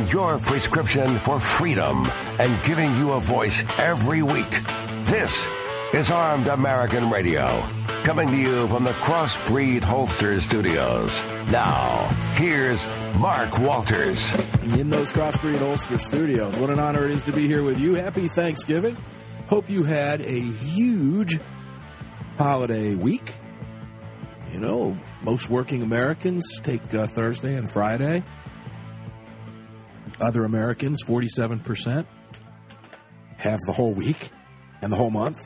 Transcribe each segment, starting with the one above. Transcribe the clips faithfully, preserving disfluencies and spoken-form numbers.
filling your prescription for freedom and giving you a voice every week. This is Armed American Radio, coming to you from the Crossbreed Holster Studios. Now, here's Mark Walters. In those Crossbreed Holster Studios. What an honor it is to be here with you. Happy Thanksgiving. Hope you had a huge holiday week. You know, most working Americans take uh, Thursday and Friday. Other Americans, forty-seven percent, have the whole week and the whole month.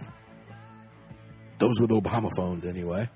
Those with Obama phones, anyway.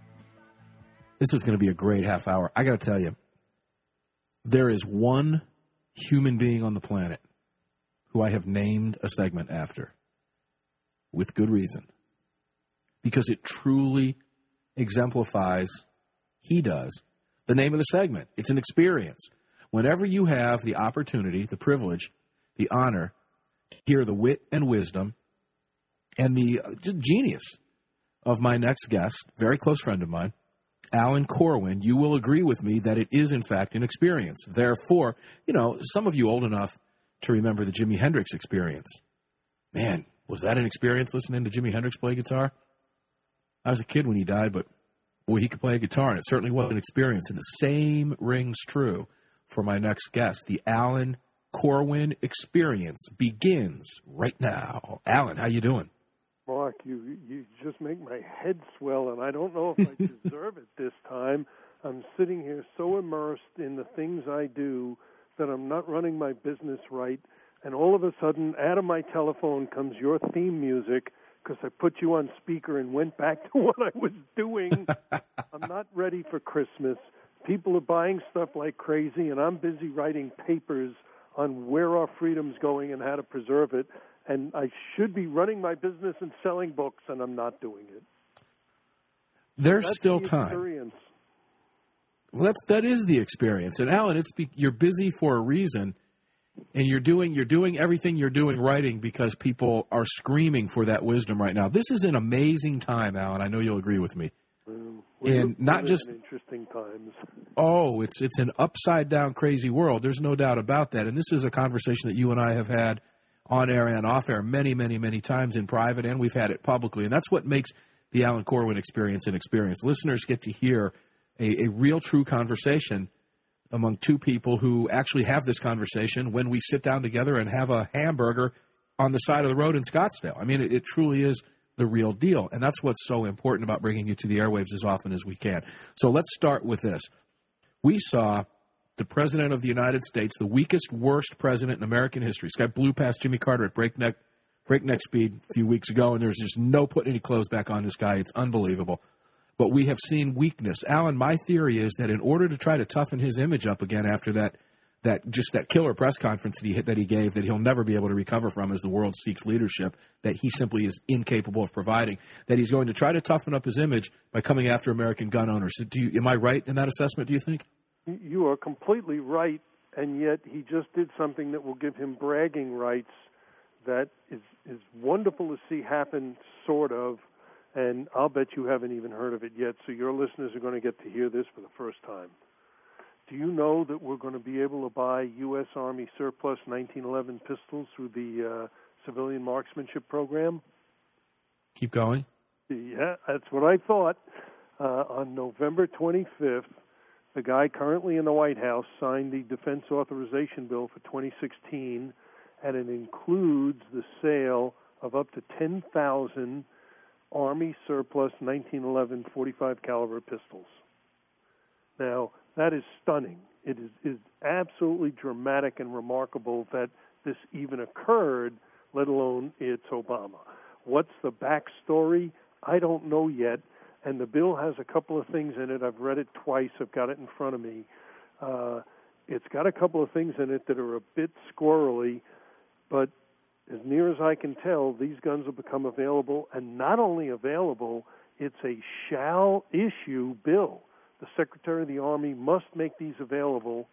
This is going to be a great half hour. I got to tell you, there is one human being on the planet who I have named a segment after, with good reason, because it truly exemplifies, he does, the name of the segment. It's an experience. Whenever you have the opportunity, the privilege, the honor, to hear the wit and wisdom and the uh, just genius of my next guest, very close friend of mine, Alan Corwin, you will agree with me that it is, in fact, an experience. Therefore, you know, some of you old enough to remember the Jimi Hendrix experience. Man, was that an experience listening to Jimi Hendrix play guitar? I was a kid when he died, but, boy, he could play a guitar, and it certainly was an experience. And the same rings true for my next guest. The Alan Corwin experience begins right now. Alan, how you doing? Mark, you you just make my head swell, and I don't know if I deserve it this time. I'm sitting here so immersed in the things I do that I'm not running my business right, and all of a sudden, out of my telephone comes your theme music because I put you on speaker and went back to what I was doing. I'm not ready for Christmas. People are buying stuff like crazy, and I'm busy writing papers on where our freedom's going and how to preserve it. And I should be running my business and selling books, and I'm not doing it. There's That's still the time. Experience. Well, that's that is the experience. And Alan, it's be, you're busy for a reason, and you're doing you're doing everything you're doing writing because people are screaming for that wisdom right now. This is an amazing time, Alan. I know you'll agree with me. Mm, and not just in interesting times. Oh, it's it's an upside down crazy world. There's no doubt about that. And this is a conversation that you and I have had on air and off air many, many, many times in private, and we've had it publicly. And that's what makes the Alan Corwin experience an experience. Listeners get to hear a, a real, true conversation among two people who actually have this conversation when we sit down together and have a hamburger on the side of the road in Scottsdale. I mean, it, it truly is the real deal. And that's what's so important about bringing you to the airwaves as often as we can. So let's start with this. We saw the President of the United States, the weakest, worst president in American history. This guy blew past Jimmy Carter at breakneck, breakneck speed a few weeks ago, and there's just no putting any clothes back on this guy. It's unbelievable. But we have seen weakness. Alan, my theory is that in order to try to toughen his image up again after that, that just that killer press conference that he that he gave that he'll never be able to recover from as the world seeks leadership, that he simply is incapable of providing, that he's going to try to toughen up his image by coming after American gun owners. Do you, am I right in that assessment, do you think? You are completely right, and yet he just did something that will give him bragging rights that is, is wonderful to see happen, sort of, and I'll bet you haven't even heard of it yet, so your listeners are going to get to hear this for the first time. Do you know that we're going to be able to buy U S Army surplus nineteen eleven pistols through the uh, Civilian Marksmanship Program? Keep going. Yeah, that's what I thought. Uh, on November twenty-fifth, the guy currently in the White House signed the Defense Authorization Bill for twenty sixteen, and it includes the sale of up to ten thousand Army surplus nineteen eleven forty-five caliber pistols. Now, that is stunning. It is, is absolutely dramatic and remarkable that this even occurred, let alone it's Obama. What's the backstory? I don't know yet. And the bill has a couple of things in it. I've read it twice. I've got it in front of me. Uh, it's got a couple of things in it that are a bit squirrely, but as near as I can tell, these guns will become available, and not only available, it's a shall-issue bill. The Secretary of the Army must make these available.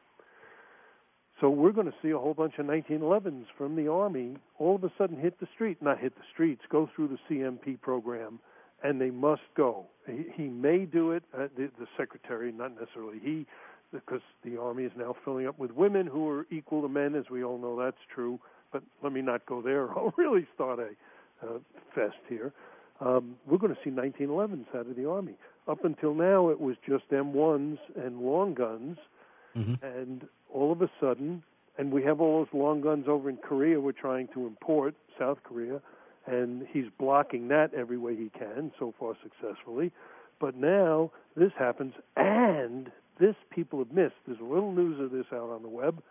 So we're going to see a whole bunch of nineteen elevens from the Army all of a sudden hit the street, not hit the streets, go through the C M P program, and they must go. He, he may do it, uh, the, the Secretary, not necessarily he, because the Army is now filling up with women who are equal to men, as we all know that's true. But let me not go there. I'll really start a uh, fest here. Um, we're going to see nineteen elevens out of the Army. Up until now, it was just M ones and long guns, mm-hmm. and all of a sudden, and we have all those long guns over in Korea we're trying to import, South Korea, and he's blocking that every way he can, so far successfully. But now this happens, and this people have missed. There's a little news of this out on the web,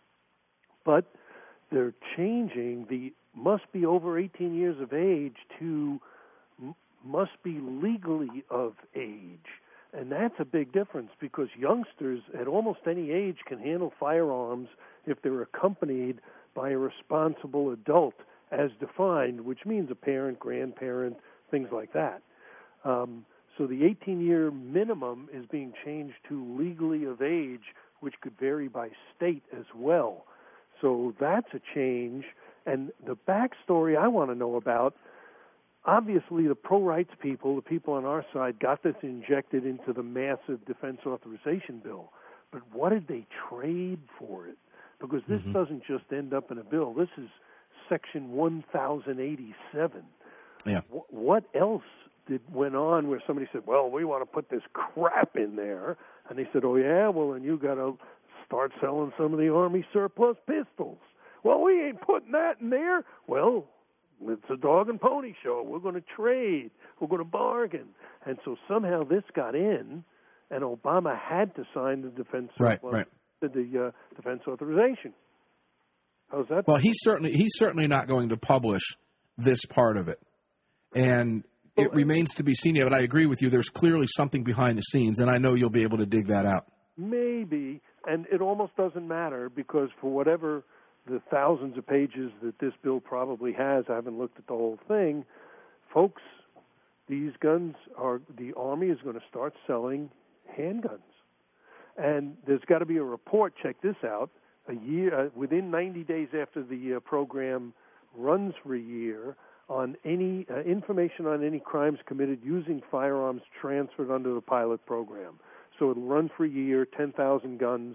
but they're changing the must be over eighteen years of age to m- must be legally of age. And that's a big difference because youngsters at almost any age can handle firearms if they're accompanied by a responsible adult as defined, which means a parent, grandparent, things like that. Um, so the eighteen-year minimum is being changed to legally of age, which could vary by state as well. So that's a change. And the backstory I want to know about, obviously the pro-rights people, the people on our side, got this injected into the massive defense authorization bill. But what did they trade for it? Because this mm-hmm. doesn't just end up in a bill. This is Section one thousand eighty-seven. Yeah. W- what else did went on where somebody said, well, we want to put this crap in there? And they said, oh, yeah, well, then you got to start selling some of the Army surplus pistols. Well, we ain't putting that in there. Well, it's a dog and pony show. We're going to trade. We're going to bargain. And so somehow this got in, and Obama had to sign the defense right, surplus, right. the, the uh, defense authorization. How's that? Well, he's certainly he's certainly not going to publish this part of it, and it well, remains to be seen. But I agree with you. There's clearly something behind the scenes, and I know you'll be able to dig that out. Maybe, and it almost doesn't matter because for whatever the thousands of pages that this bill probably has, I haven't looked at the whole thing, folks. These guns are the Army is going to start selling handguns, and there's got to be a report. Check this out. A year uh, within ninety days after the uh, program runs for a year, on any uh, information on any crimes committed using firearms transferred under the pilot program. So it'll run for a year, ten thousand guns,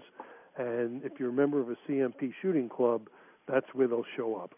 and if you're a member of a C M P shooting club, that's where they'll show up.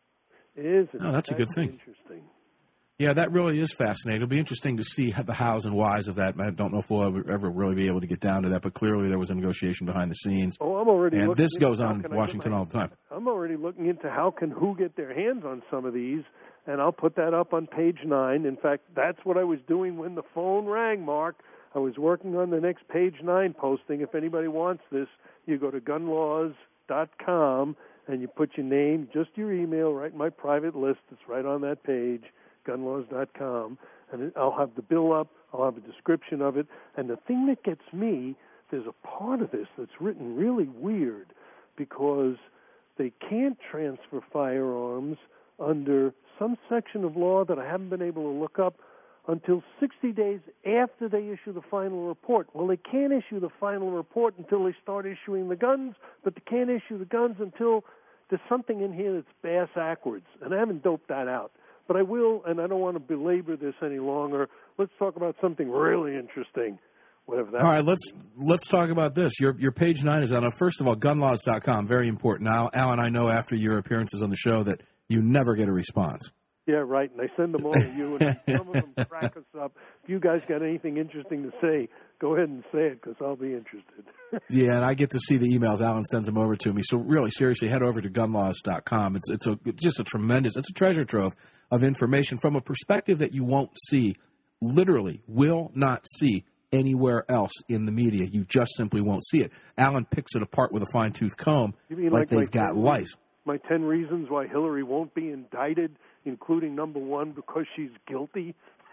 It is. Oh, that's a good thing. Interesting. Yeah, that really is fascinating. It'll be interesting to see the hows and whys of that. I don't know if we'll ever, ever really be able to get down to that, but clearly there was a negotiation behind the scenes. Oh, I'm already and looking this goes into on in Washington my, all the time. I'm already looking into how can who get their hands on some of these, and I'll put that up on page nine. In fact, that's what I was doing when the phone rang, Mark. I was working on the next page nine posting. If anybody wants this, you go to gun laws dot com and you put your name, just your email, right in my private list. It's right on that page. gun laws dot com, and I'll have the bill up, I'll have a description of it, and the thing that gets me, there's a part of this that's written really weird, because they can't transfer firearms under some section of law that I haven't been able to look up until sixty days after they issue the final report. Well, they can't issue the final report until they start issuing the guns, but they can't issue the guns until there's something in here that's bass backwards, and I haven't doped that out. But I will, and I don't want to belabor this any longer. Let's talk about something really interesting, whatever that. All right, let's let's talk about this. Your your page nine is on. First of all, gun laws dot com, very important. Now, Alan, I know after your appearances on the show that you never get a response. Yeah, right. And I send them all to you, and some of them crack us up. If you guys got anything interesting to say, go ahead and say it, because I'll be interested. Yeah, and I get to see the emails. Alan sends them over to me. So really, seriously, head over to gun laws dot com. It's it's a it's just a tremendous, it's a treasure trove of information from a perspective that you won't see, literally will not see anywhere else in the media. You just simply won't see it. Alan picks it apart with a fine-tooth comb, you mean like, like they've got lice. My ten reasons why Hillary won't be indicted, including number one, because she's guilty.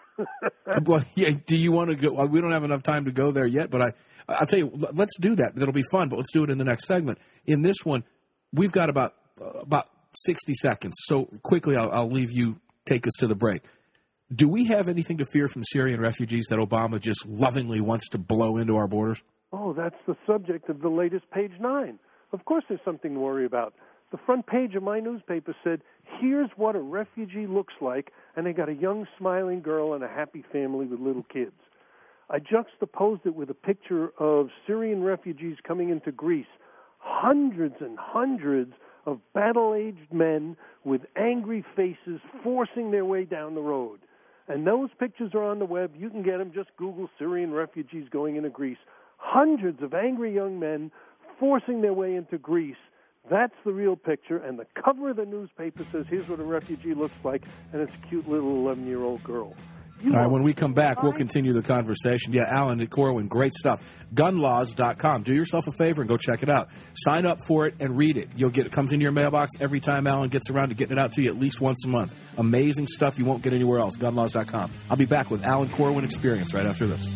Well, yeah, do you want to go? We don't have enough time to go there yet, but I, I'll tell you, let's do that. That'll be fun, but let's do it in the next segment. In this one, we've got about uh, about sixty seconds. So quickly, I'll, I'll leave you take us to the break. Do we have anything to fear from Syrian refugees that Obama just lovingly wants to blow into our borders? Oh, that's the subject of the latest page nine. Of course there's something to worry about. The front page of my newspaper said, here's what a refugee looks like, and they got a young, smiling girl and a happy family with little kids. I juxtaposed it with a picture of Syrian refugees coming into Greece. Hundreds and hundreds of battle-aged men with angry faces forcing their way down the road. And those pictures are on the web. You can get them. Just Google Syrian refugees going into Greece. Hundreds of angry young men forcing their way into Greece. That's the real picture. And the cover of the newspaper says, here's what a refugee looks like, and it's a cute little eleven-year-old girl. You All right, when we come back, we'll continue the conversation. Yeah, Alan Corwin, great stuff. gun laws dot com. Do yourself a favor and go check it out. Sign up for it and read it. You'll get it comes into your mailbox every time Alan gets around to getting it out to you at least once a month. Amazing stuff you won't get anywhere else. gun laws dot com. I'll be back with Alan Corwin Experience right after this.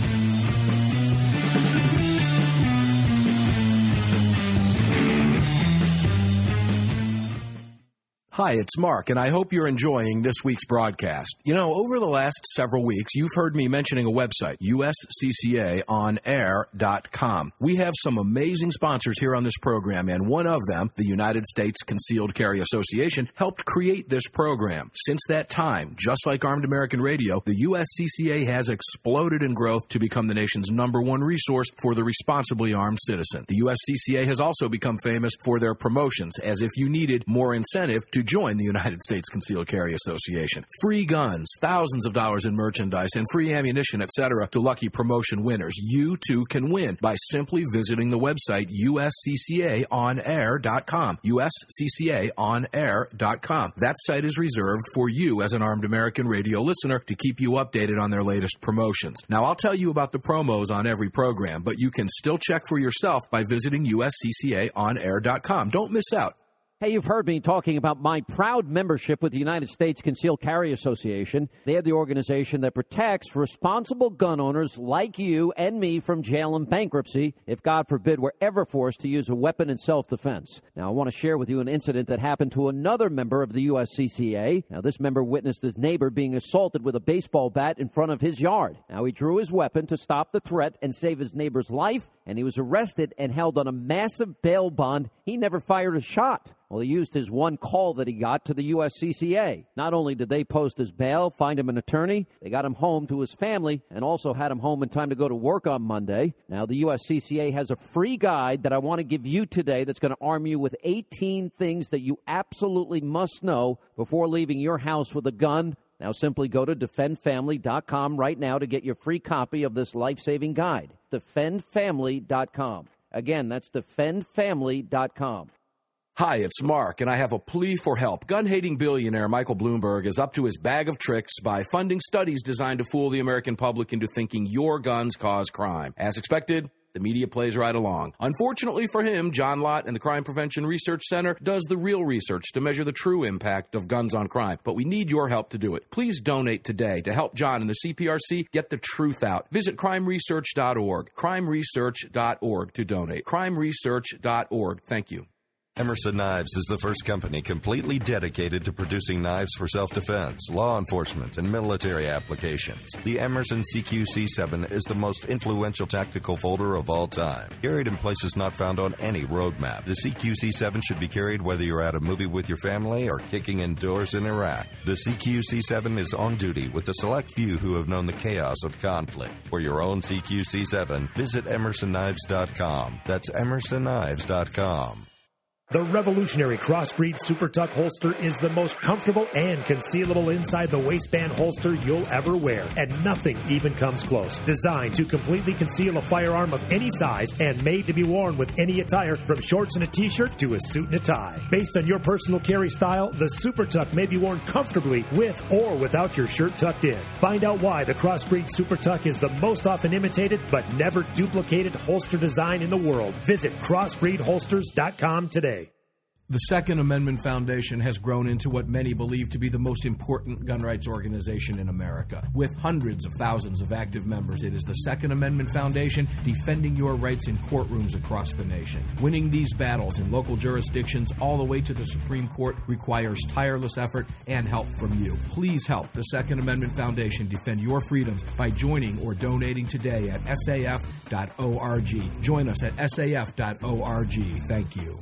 Hi, it's Mark, and I hope you're enjoying this week's broadcast. You know, over the last several weeks, you've heard me mentioning a website, U S C C A on air dot com. We have some amazing sponsors here on this program, and one of them, the United States Concealed Carry Association, helped create this program. Since that time, just like Armed American Radio, the U S C C A has exploded in growth to become the nation's number one resource for the responsibly armed citizen. The U S C C A has also become famous for their promotions, as if you needed more incentive to join the United States Concealed Carry Association. Free guns, thousands of dollars in merchandise, and free ammunition, et cetera to lucky promotion winners. You, too, can win by simply visiting the website U S C C A on air dot com. U S C C A on air dot com. That site is reserved for you as an Armed American Radio listener to keep you updated on their latest promotions. Now, I'll tell you about the promos on every program, but you can still check for yourself by visiting U S C C A on air dot com. Don't miss out. Hey, you've heard me talking about my proud membership with the United States Concealed Carry Association. They are the organization that protects responsible gun owners like you and me from jail and bankruptcy if, God forbid, we're ever forced to use a weapon in self-defense. Now, I want to share with you an incident that happened to another member of the U S C C A. Now, this member witnessed his neighbor being assaulted with a baseball bat in front of his yard. Now, he drew his weapon to stop the threat and save his neighbor's life, and he was arrested and held on a massive bail bond. He never fired a shot. Well, he used his one call that he got to the U S C C A. Not only did they post his bail, find him an attorney, they got him home to his family, and also had him home in time to go to work on Monday. Now, the U S C C A has a free guide that I want to give you today that's going to arm you with eighteen things that you absolutely must know before leaving your house with a gun. Now, simply go to defend family dot com right now to get your free copy of this life-saving guide. defend family dot com. Again, that's defend family dot com. Hi, it's Mark, and I have a plea for help. Gun-hating billionaire Michael Bloomberg is up to his bag of tricks by funding studies designed to fool the American public into thinking your guns cause crime. As expected, the media plays right along. Unfortunately for him, John Lott and the Crime Prevention Research Center does the real research to measure the true impact of guns on crime. But we need your help to do it. Please donate today to help John and the C P R C get the truth out. Visit crime research dot org. crime research dot org to donate. crime research dot org. Thank you. Emerson Knives is the first company completely dedicated to producing knives for self-defense, law enforcement, and military applications. The Emerson C Q C seven is the most influential tactical folder of all time. Carried in places not found on any roadmap, the C Q C seven should be carried whether you're at a movie with your family or kicking indoors in Iraq. The C Q C seven is on duty with the select few who have known the chaos of conflict. For your own C Q C seven, visit emerson knives dot com. That's emerson knives dot com. The revolutionary Crossbreed Super Tuck holster is the most comfortable and concealable inside the waistband holster you'll ever wear, and nothing even comes close. Designed to completely conceal a firearm of any size and made to be worn with any attire, from shorts and a t-shirt to a suit and a tie. Based on your personal carry style, the Super Tuck may be worn comfortably with or without your shirt tucked in. Find out why the Crossbreed Super Tuck is the most often imitated but never duplicated holster design in the world. Visit crossbreed holsters dot com today. The Second Amendment Foundation has grown into what many believe to be the most important gun rights organization in America. With hundreds of thousands of active members, it is the Second Amendment Foundation defending your rights in courtrooms across the nation. Winning these battles in local jurisdictions all the way to the Supreme Court requires tireless effort and help from you. Please help the Second Amendment Foundation defend your freedoms by joining or donating today at S A F dot org. Join us at S A F dot org. Thank you.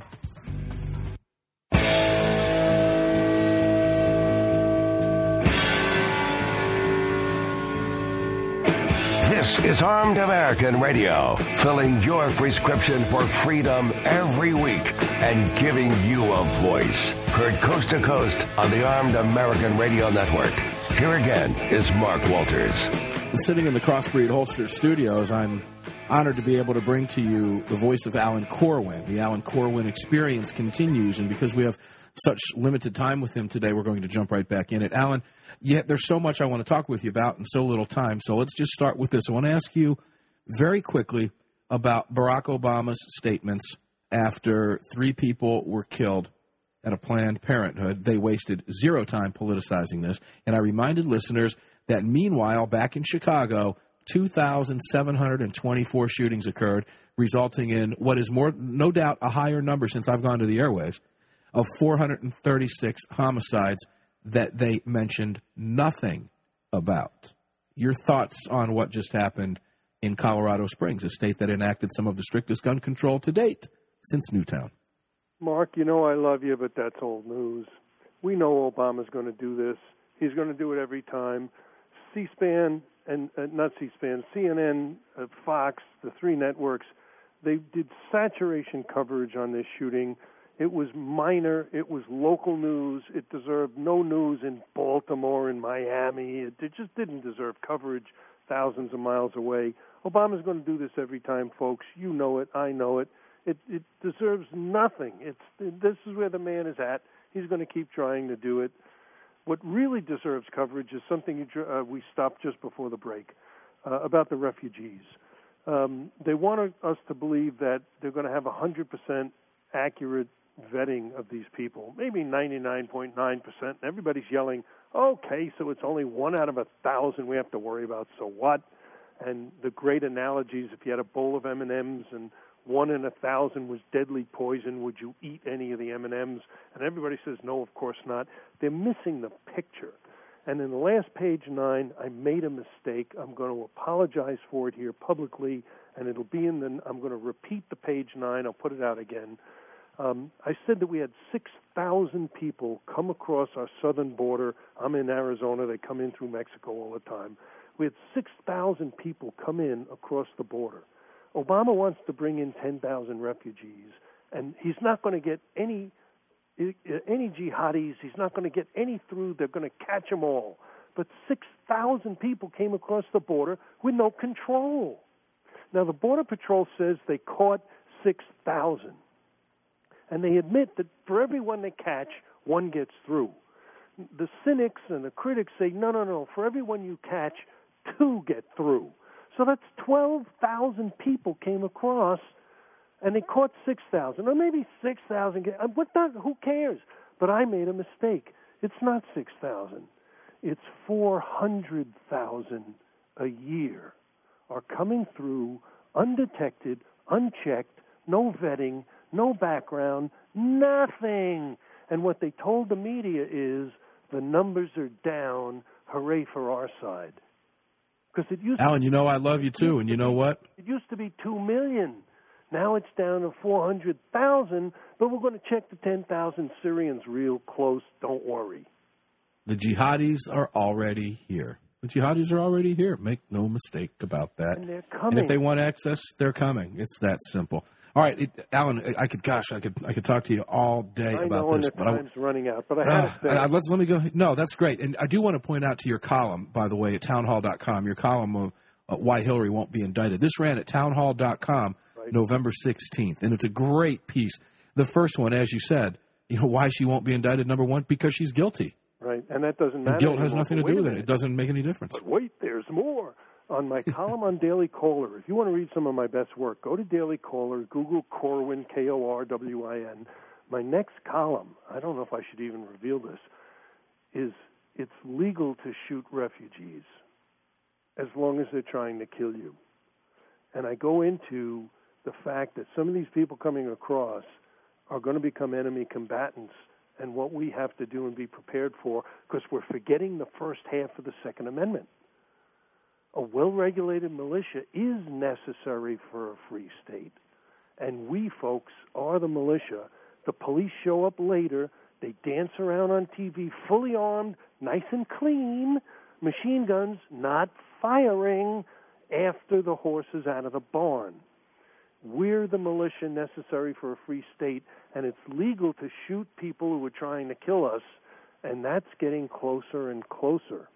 This is Armed American Radio, filling your prescription for freedom every week and giving you a voice. Heard coast to coast on the Armed American Radio Network. Here again is Mark Walters. Sitting in the Crossbreed Holster Studios, I'm honored to be able to bring to you the voice of Alan Corwin. The Alan Corwin experience continues, and because we have such limited time with him today, we're going to jump right back in it. Alan, yet there's so much I want to talk with you about in so little time, so let's just start with this. I want to ask you very quickly about Barack Obama's statements after three people were killed at a Planned Parenthood. They wasted zero time politicizing this, and I reminded listeners that meanwhile, back in Chicago, two thousand seven hundred twenty-four shootings occurred, resulting in what is more, no doubt, a higher number since I've gone to the airwaves, of four hundred thirty-six homicides that they mentioned nothing about. Your thoughts on what just happened in Colorado Springs, a state that enacted some of the strictest gun control to date since Newtown? Mark, you know I love you, but that's old news. We know Obama's going to do this. He's going to do it every time. C-SPAN, and uh, not C-SPAN, C N N, uh, Fox, the three networks, they did saturation coverage on this shooting. It was minor. It was local news. It deserved no news in Baltimore, in Miami. It, it just didn't deserve coverage thousands of miles away. Obama's going to do this every time, folks. You know it. I know it. It, it deserves nothing. It's this is where the man is at. He's going to keep trying to do it. What really deserves coverage is something you, uh, we stopped just before the break uh, about the refugees. Um, they want us to believe that they're going to have one hundred percent accurate vetting of these people, maybe ninety-nine point nine percent. And everybody's yelling, okay, so it's only one out of a thousand we have to worry about, so what? And the great analogies, if you had a bowl of M and M's and one in a thousand was deadly poison, would you eat any of the M and M's? And everybody says, no, of course not. They're missing the picture. And in the last page nine, I made a mistake. I'm going to apologize for it here publicly, and it'll be in the, I'm going to repeat the page nine. I'll put it out again. Um, I said that we had six thousand people come across our southern border. I'm in Arizona. They come in through Mexico all the time. We had six thousand people come in across the border. Obama wants to bring in ten thousand refugees, and he's not going to get any any jihadis. He's not going to get any through. They're going to catch them all. But six thousand people came across the border with no control. Now, the Border Patrol says they caught six thousand, and they admit that for everyone they catch, one gets through. The cynics and the critics say, no, no, no, for everyone you catch, two get through. So that's twelve thousand people came across, and they caught six thousand, or maybe six thousand. What the, who cares? But I made a mistake. It's not six thousand. It's four hundred thousand a year are coming through undetected, unchecked, no vetting, no background, nothing. And what they told the media is the numbers are down. Hooray for our side. It used Alan, you know I love you too, and you know what? It used to be two million. Now it's down to four hundred thousand, but we're going to check the ten thousand Syrians real close. Don't worry. The jihadis are already here. The jihadis are already here. Make no mistake about that. And they're coming. And if they want access, they're coming. It's that simple. All right, it, Alan, I could, gosh, I could, I could talk to you all day I about know, this. And the but time's I, running out, but I uh, had to say. Uh, let's let me go. No, that's great, and I do want to point out to your column, by the way, at townhall dot com. Your column of uh, why Hillary won't be indicted. This ran at townhall dot com, right. November sixteenth, and it's a great piece. The first one, as you said, you know why she won't be indicted. Number one, because she's guilty. Right, and that doesn't matter. And guilt has anymore. nothing to do with it. It doesn't make any difference. But wait, there's more. On my column on Daily Caller, if you want to read some of my best work, go to Daily Caller, Google Corwin, K O R W I N. My next column, I don't know if I should even reveal this, is it's legal to shoot refugees as long as they're trying to kill you. And I go into the fact that some of these people coming across are going to become enemy combatants and what we have to do and be prepared for, because we're forgetting the first half of the Second Amendment. A well-regulated militia is necessary for a free state. And we, folks, are the militia. The police show up later. They dance around on T V fully armed, nice and clean, machine guns not firing. after the horse is out of the barn. We're the militia necessary for a free state, and it's legal to shoot people who are trying to kill us, and that's getting closer and closer.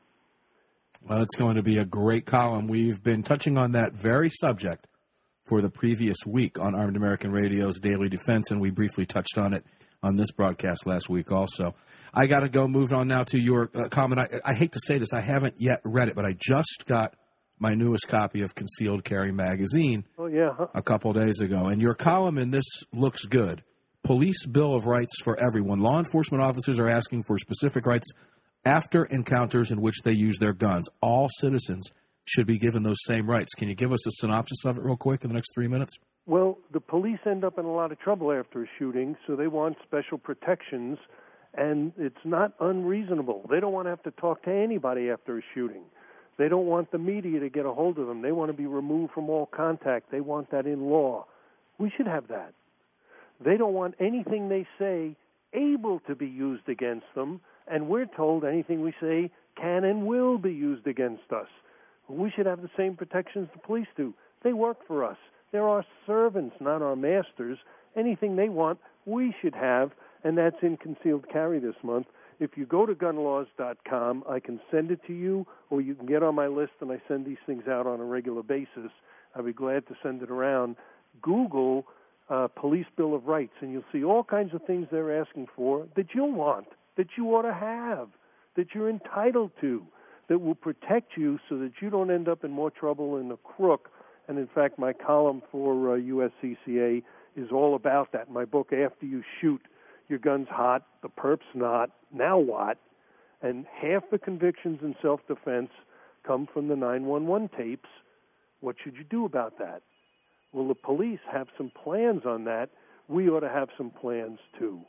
Well, it's going to be a great column. We've been touching on that very subject for the previous week on Armed American Radio's Daily Defense, and we briefly touched on it on this broadcast last week also. I got to go move on now to your uh, comment. I, I hate to say this. I haven't yet read it, but I just got my newest copy of Concealed Carry Magazine oh, yeah, huh? a couple days ago. And your column in this looks good. Police Bill of Rights for everyone. Law enforcement officers are asking for specific rights after encounters in which they use their guns. All citizens should be given those same rights. Can you give us a synopsis of it real quick in the next three minutes? Well, the police end up in a lot of trouble after a shooting, so they want special protections, and it's not unreasonable. They don't want to have to talk to anybody after a shooting. They don't want the media to get a hold of them. They want to be removed from all contact. They want that in law. We should have that. They don't want anything they say able to be used against them, and we're told anything we say can and will be used against us. We should have the same protections the police do. They work for us. They're our servants, not our masters. Anything they want, we should have, and that's in Concealed Carry this month. If you go to gun laws dot com, I can send it to you, or you can get on my list, and I send these things out on a regular basis. I'll be glad to send it around. Google uh, Police Bill of Rights, and you'll see all kinds of things they're asking for that you'll want, that you ought to have, that you're entitled to, that will protect you so that you don't end up in more trouble in the crook. And, in fact, my column for uh, U S C C A is all about that. My book, After You Shoot, Your Gun's Hot, the Perp's Not, Now What? And half the convictions in self-defense come from the nine one one tapes. What should you do about that? Well, the police have some plans on that. We ought to have some plans, too.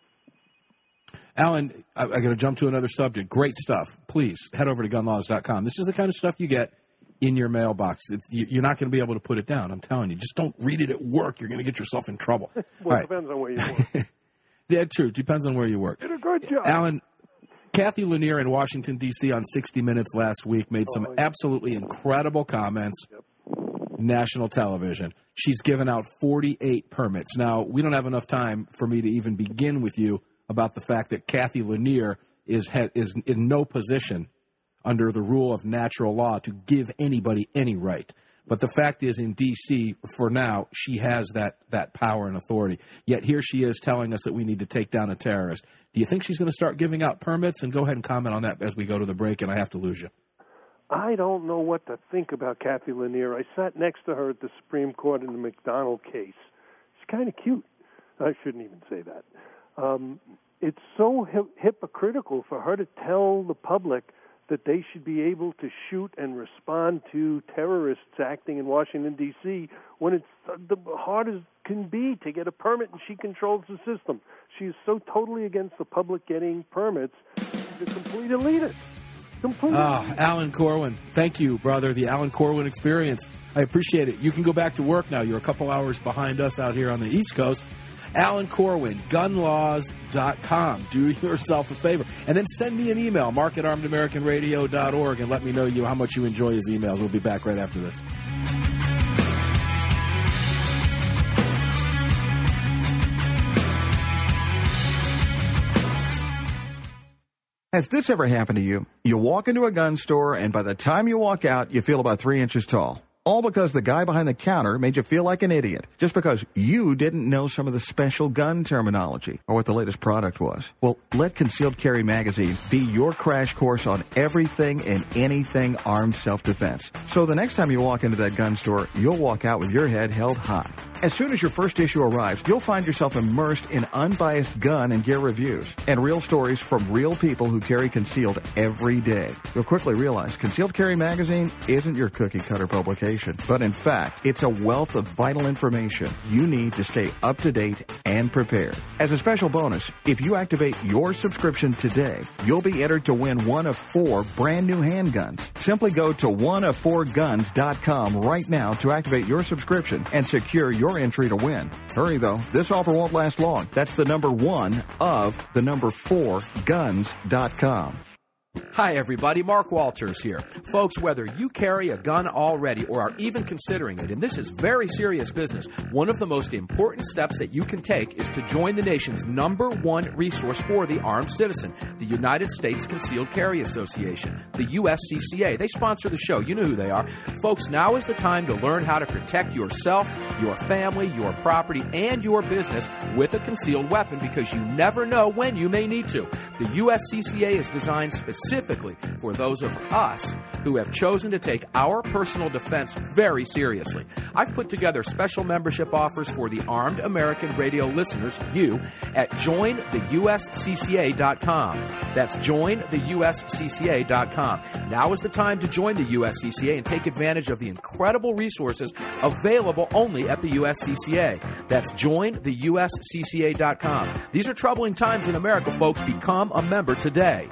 Alan, I, I got to jump to another subject. Great stuff. Please head over to gun laws dot com. This is the kind of stuff you get in your mailbox. It's, you, you're not going to be able to put it down. I'm telling you. Just don't read it at work. You're going to get yourself in trouble. Well, All it right. depends on where you work. Yeah, true. Depends on where you work. Did a good job. Alan, Kathy Lanier in Washington, D C on sixty minutes last week made some Oh, yeah. absolutely incredible comments. Yep. National television. She's given out forty-eight permits. Now, we don't have enough time for me to even begin with you about the fact that Kathy Lanier is is in no position under the rule of natural law to give anybody any right. But the fact is, in D C, for now, she has that, that power and authority. Yet here she is telling us that we need to take down a terrorist. Do you think she's going to start giving out permits? And go ahead and comment on that as we go to the break, and I have to lose you. I don't know what to think about Kathy Lanier. I sat next to her at the Supreme Court in the McDonald case. She's kind of cute. I shouldn't even say that. Um, it's so hi- hypocritical for her to tell the public that they should be able to shoot and respond to terrorists acting in Washington, D C, when it's the hard as can be to get a permit, and she controls the system. She is so totally against the public getting permits. She's a complete elitist. Completely. Ah, Alan Corwin. Thank you, brother. The Alan Corwin experience. I appreciate it. You can go back to work now. You're a couple hours behind us out here on the East Coast. Alan Corwin, gun laws dot com. Do yourself a favor. And then send me an email, mark at armed american radio dot org, and let me know you how much you enjoy his emails. We'll be back right after this. Has this ever happened to you? You walk into a gun store, and by the time you walk out, you feel about three inches tall. All because the guy behind the counter made you feel like an idiot, just because you didn't know some of the special gun terminology or what the latest product was. Well, let Concealed Carry Magazine be your crash course on everything and anything armed self-defense. So the next time you walk into that gun store, you'll walk out with your head held high. As soon as your first issue arrives, you'll find yourself immersed in unbiased gun and gear reviews and real stories from real people who carry concealed every day. You'll quickly realize Concealed Carry Magazine isn't your cookie-cutter publication. But in fact, it's a wealth of vital information you need to stay up to date and prepared. As a special bonus, if you activate your subscription today, you'll be entered to win one of four brand new handguns. Simply go to one of four guns dot com right now to activate your subscription and secure your entry to win. Hurry though, this offer won't last long. That's the number one of the number four guns dot com. Hi, everybody. Mark Walters here. Folks, whether you carry a gun already or are even considering it, and this is very serious business, one of the most important steps that you can take is to join the nation's number one resource for the armed citizen, the United States Concealed Carry Association, the U S C C A. They sponsor the show. You know who they are. Folks, now is the time to learn how to protect yourself, your family, your property, and your business with a concealed weapon, because you never know when you may need to. The U S C C A is designed specifically Specifically for those of us who have chosen to take our personal defense very seriously. I've put together special membership offers for the Armed American Radio listeners, you, at join the U S C C A dot com. That's join the U S C C A dot com. Now is the time to join the U S C C A and take advantage of the incredible resources available only at the U S C C A. That's join the U S C C A dot com. These are troubling times in America, folks. Become a member today.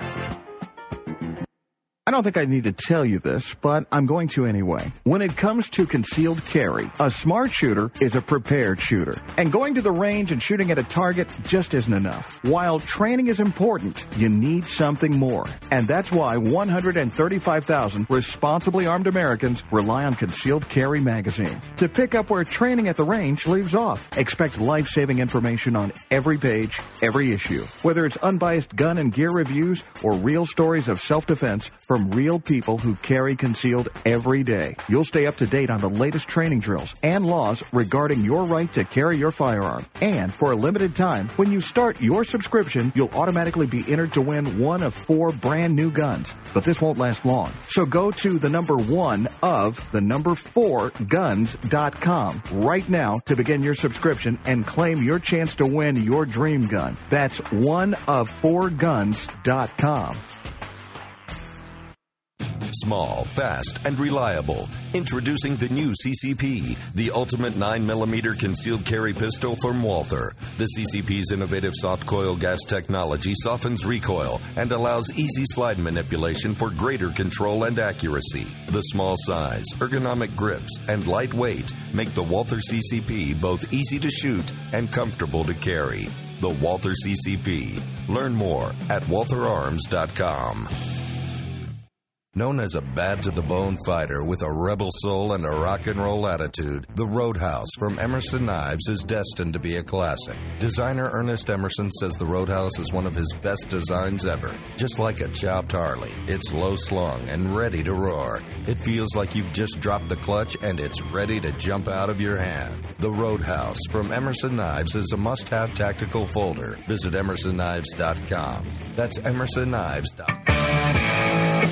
I don't think I need to tell you this, but I'm going to anyway. When it comes to concealed carry, a smart shooter is a prepared shooter. And going to the range and shooting at a target just isn't enough. While training is important, you need something more. And that's why one hundred thirty-five thousand responsibly armed Americans rely on Concealed Carry magazine to pick up where training at the range leaves off. Expect life-saving information on every page, every issue. Whether it's unbiased gun and gear reviews or real stories of self-defense from real people who carry concealed every day. You'll stay up to date on the latest training drills and laws regarding your right to carry your firearm. And for a limited time, when you start your subscription, you'll automatically be entered to win one of four brand new guns. But this won't last long. So go to the number one of the number four guns dot com right now to begin your subscription and claim your chance to win your dream gun. That's one of four guns dot com. Small, fast, and reliable. Introducing the new C C P, the ultimate nine millimeter concealed carry pistol from Walther. The C C P's innovative soft coil gas technology softens recoil and allows easy slide manipulation for greater control and accuracy. The small size, ergonomic grips, and light weight make the Walther C C P both easy to shoot and comfortable to carry. The Walther C C P. Learn more at walther arms dot com. Known as a bad-to-the-bone fighter with a rebel soul and a rock and roll attitude, the Roadhouse from Emerson Knives is destined to be a classic. Designer Ernest Emerson says the Roadhouse is one of his best designs ever. Just like a chopped Harley, it's low-slung and ready to roar. It feels like you've just dropped the clutch and it's ready to jump out of your hand. The Roadhouse from Emerson Knives is a must-have tactical folder. Visit emerson knives dot com. That's emerson knives dot com.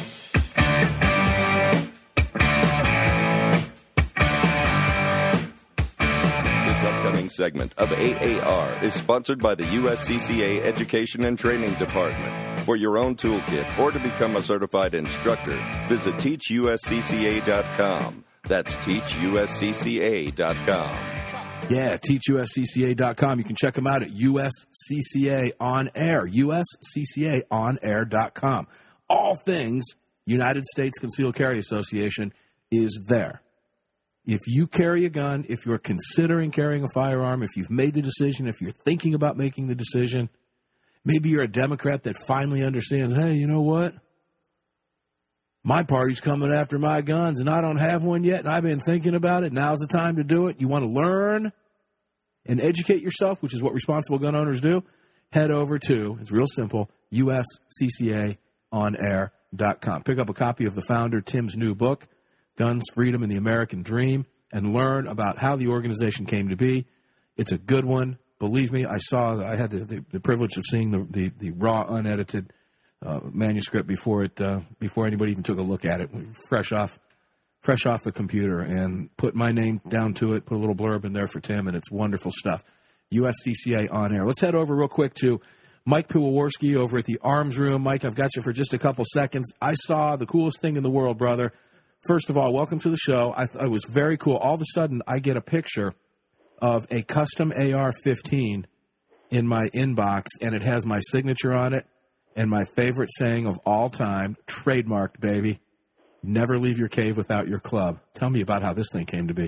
Upcoming segment of A A R is sponsored by the U S C C A Education and Training Department. For your own toolkit or to become a certified instructor, visit teach U S C C A dot com. That's teach U S C C A dot com. Yeah, teach U S C C A dot com. You can check them out at U S C C A On Air, U S C C A on air dot com. All things United States Concealed Carry Association is there. If you carry a gun, if you're considering carrying a firearm, if you've made the decision, if you're thinking about making the decision, maybe you're a Democrat that finally understands, hey, you know what? My party's coming after my guns, and I don't have one yet, and I've been thinking about it. Now's the time to do it. You want to learn and educate yourself, which is what responsible gun owners do. Head over to, it's real simple, U S C C A on air dot com. Pick up a copy of the founder, Tim's new book, Guns, Freedom, and the American Dream, and learn about how the organization came to be. It's a good one. Believe me, I saw, I had the, the, the privilege of seeing the, the, the raw, unedited uh, manuscript before it, uh, before anybody even took a look at it, fresh off, fresh off the computer, and put my name down to it, put a little blurb in there for Tim, and it's wonderful stuff. U S C C A on air. Let's head over real quick to Mike Piwowarski over at the Arms Room. Mike, I've got you for just a couple seconds. I saw the coolest thing in the world, brother. First of all, welcome to the show. I th- it was very cool. All of a sudden, I get a picture of a custom A R fifteen in my inbox, and it has my signature on it and my favorite saying of all time, trademarked, baby, never leave your cave without your club. Tell me about how this thing came to be.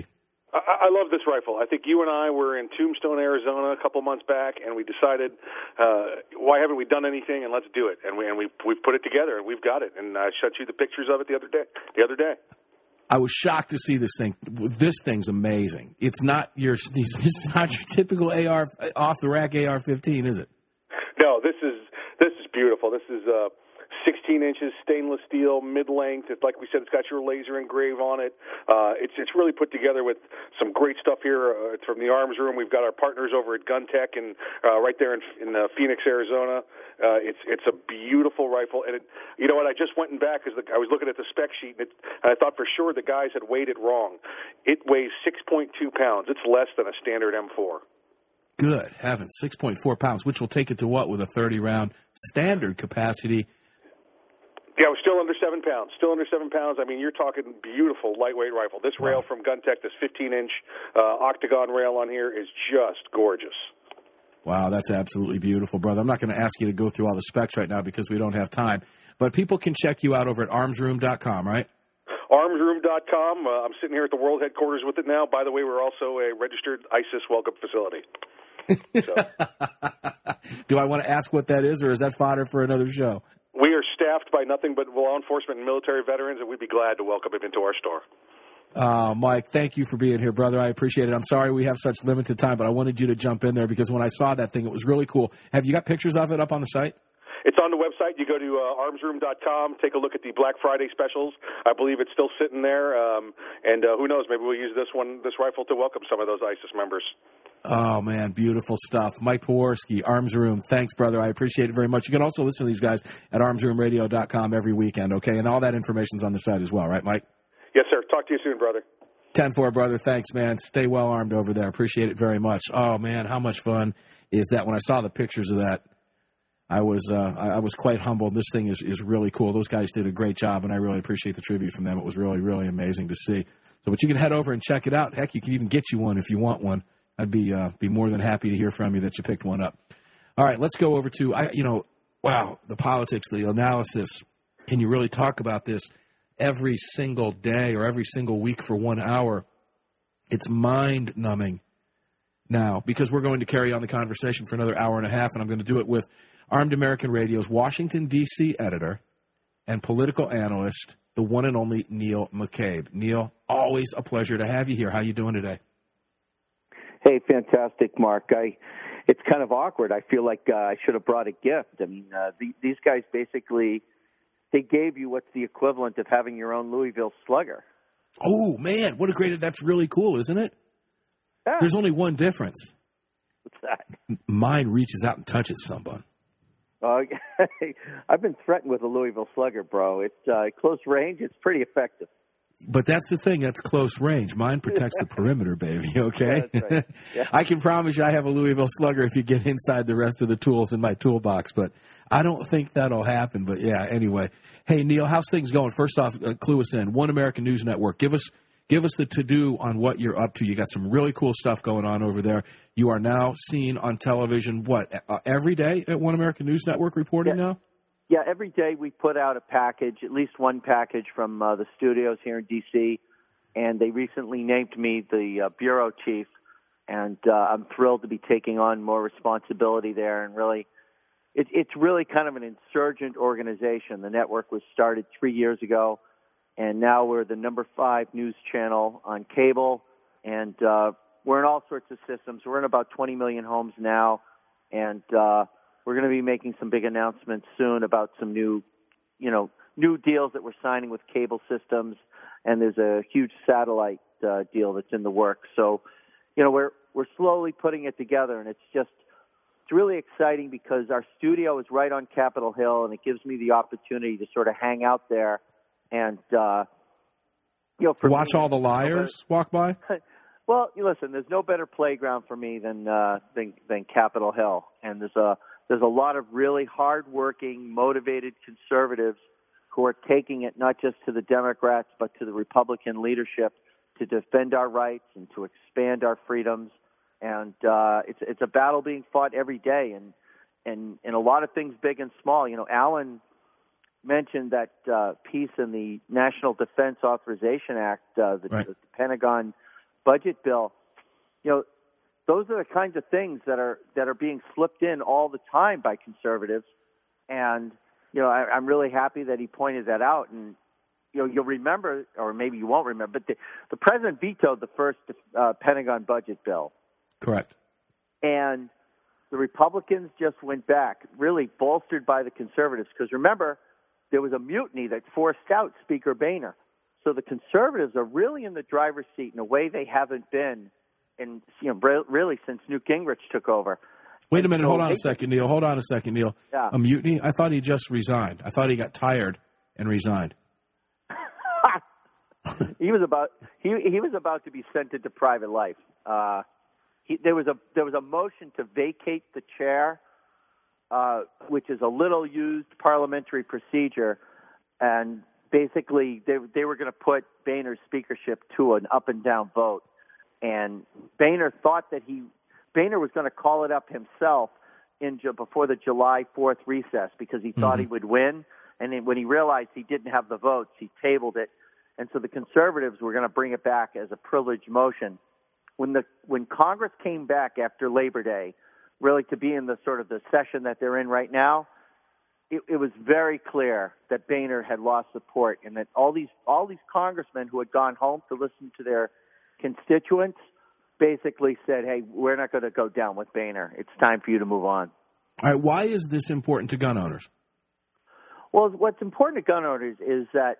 I, I love this rifle. I think you and I were in Tombstone, Arizona, a couple months back, and we decided, uh, why haven't we done anything? And let's do it. And we and we we've put it together, and we've got it. And I showed you the pictures of it the other day. The other day. I was shocked to see this thing. This thing's amazing. It's not your it's not your typical A R off the rack A R fifteen, is it? No, this is this is beautiful. This is uh, sixteen inches stainless steel, mid length. It's like we said, it's got your laser engrave on it. Uh, it's it's really put together with some great stuff here. Uh, it's from the Arms Room. We've got our partners over at GunTech and uh, right there in, in uh, Phoenix, Arizona. Uh, it's it's a beautiful rifle, and it, you know what? I just went and back because I was looking at the spec sheet, and, it, and I thought for sure the guys had weighed it wrong. It weighs six point two pounds. It's less than a standard M four. Good heavens, six point four pounds, which will take it to what with a thirty round standard capacity? Yeah, we're still under seven pounds. Still under seven pounds. I mean, you're talking beautiful lightweight rifle. This rail from GunTech, this fifteen inch uh, octagon rail on here, is just gorgeous. Wow, that's absolutely beautiful, brother. I'm not going to ask you to go through all the specs right now because we don't have time. But people can check you out over at arms room dot com, right? arms room dot com. Uh, I'm sitting here at the world headquarters with it now. By the way, we're also a registered ISIS welcome facility. So. Do I want to ask what that is, or is that fodder for another show? We are staffed by nothing but law enforcement and military veterans, and we'd be glad to welcome him into our store. Uh, Mike, thank you for being here, brother. I appreciate it. I'm sorry we have such limited time, but I wanted you to jump in there because when I saw that thing, it was really cool. Have you got pictures of it up on the site? It's on the website. You go to uh, arms room dot com, take a look at the Black Friday specials. I believe it's still sitting there, um, and uh, who knows, maybe we'll use this one, this rifle to welcome some of those ISIS members. Oh, man, beautiful stuff. Mike Pewarski, Arms Room. Thanks, brother. I appreciate it very much. You can also listen to these guys at arms room radio dot com every weekend, okay? And all that information's on the site as well, right, Mike? Yes, sir. Talk to you soon, brother. ten four, brother. Thanks, man. Stay well armed over there. Appreciate it very much. Oh, man, how much fun is that? When I saw the pictures of that, I was uh, I was quite humbled. This thing is, is really cool. Those guys did a great job, and I really appreciate the tribute from them. It was really, really amazing to see. So, but you can head over and check it out. Heck, you can even get you one if you want one. I'd be uh, be more than happy to hear from you that you picked one up. All right, let's go over to, I, you know, wow, the politics, the analysis. Can you really talk about this every single day or every single week for one hour? It's mind-numbing now because we're going to carry on the conversation for another hour and a half, and I'm going to do it with Armed American Radio's Washington, D C editor and political analyst, the one and only Neil McCabe. Neil, always a pleasure to have you here. How you doing today? Hey, fantastic, Mark. I, it's kind of awkward. I feel like uh, I should have brought a gift. I mean, uh, the, these guys basically, they gave you what's the equivalent of having your own Louisville Slugger. Oh, man, what a great, that's really cool, isn't it? Yeah. There's only one difference. What's that? Mine reaches out and touches someone. Uh, I've been threatened with a Louisville Slugger, bro. It's uh, close range. It's pretty effective. But that's the thing. That's close range. Mine protects the perimeter, baby, okay? Yeah, that's right. Yeah. I can promise you I have a Louisville Slugger if you get inside the rest of the tools in my toolbox, but I don't think that'll happen. But, yeah, anyway. Hey, Neil, how's things going? First off, uh, clue us in. One American News Network. Give us give us the to-do on what you're up to. You got some really cool stuff going on over there. You are now seen on television, what, uh, every day at One American News Network reporting yeah. now? Yeah, every day we put out a package, at least one package from uh, the studios here in D C, and they recently named me the uh, bureau chief, and uh, I'm thrilled to be taking on more responsibility there. And really, it, it's really kind of an insurgent organization. The network was started three years ago, and now we're the number five news channel on cable, and uh, we're in all sorts of systems. We're in about twenty million homes now, and uh, we're going to be making some big announcements soon about some new, you know, new deals that we're signing with cable systems, and there's a huge satellite uh, deal that's in the works. So, you know, we're we're slowly putting it together, and it's just it's really exciting because our studio is right on Capitol Hill, and it gives me the opportunity to sort of hang out there and, uh, you know, for watch me, all the liars walk by. Well, you listen, there's no better playground for me than uh, than, than Capitol Hill, and there's a There's a lot of really hard-working, motivated conservatives who are taking it not just to the Democrats but to the Republican leadership to defend our rights and to expand our freedoms. And uh, it's it's a battle being fought every day, and and and a lot of things, big and small. You know, Alan mentioned that uh, piece in the National Defense Authorization Act uh, that right. the Pentagon budget bill, you know, those are the kinds of things that are that are being slipped in all the time by conservatives. And, you know, I, I'm really happy that he pointed that out. And, you know, you'll remember, or maybe you won't remember, but the, the president vetoed the first uh, Pentagon budget bill. Correct. And the Republicans just went back, really bolstered by the conservatives. Because remember, there was a mutiny that forced out Speaker Boehner. So the conservatives are really in the driver's seat in a way they haven't been in, you know, really since Newt Gingrich took over. Wait a minute. So hold on they, a second, Neil. Hold on a second, Neil. Yeah. A mutiny? I thought he just resigned. I thought he got tired and resigned. he was about he he was about to be sent into private life. Uh, he, there was a there was a motion to vacate the chair, uh, which is a little used parliamentary procedure, and basically they they were going to put Boehner's speakership to an up and down vote, and Boehner thought that he Boehner was going to call it up himself in before the July fourth recess because he thought mm-hmm. he would win, and then when he realized he didn't have the votes, he tabled it. And so the conservatives were going to bring it back as a privileged motion. When the when Congress came back after Labor Day, really to be in the sort of the session that they're in right now, it, it was very clear that Boehner had lost support, and that all these all these congressmen who had gone home to listen to their constituents basically said, "Hey, we're not going to go down with Boehner. It's time for you to move on." All right. Why is this important to gun owners? Well, what's important to gun owners is that